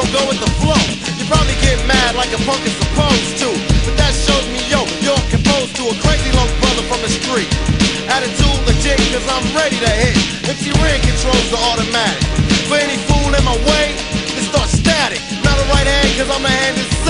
go with the flow. You probably get mad like a punk is supposed to, but that shows me, yo, you're composed to a crazy long brother from the street. Attitude legit, cause I'm ready to hit. MC Ren controls the automatic. For any fool in my way, it starts static. Not a right hand, cause I'm a hand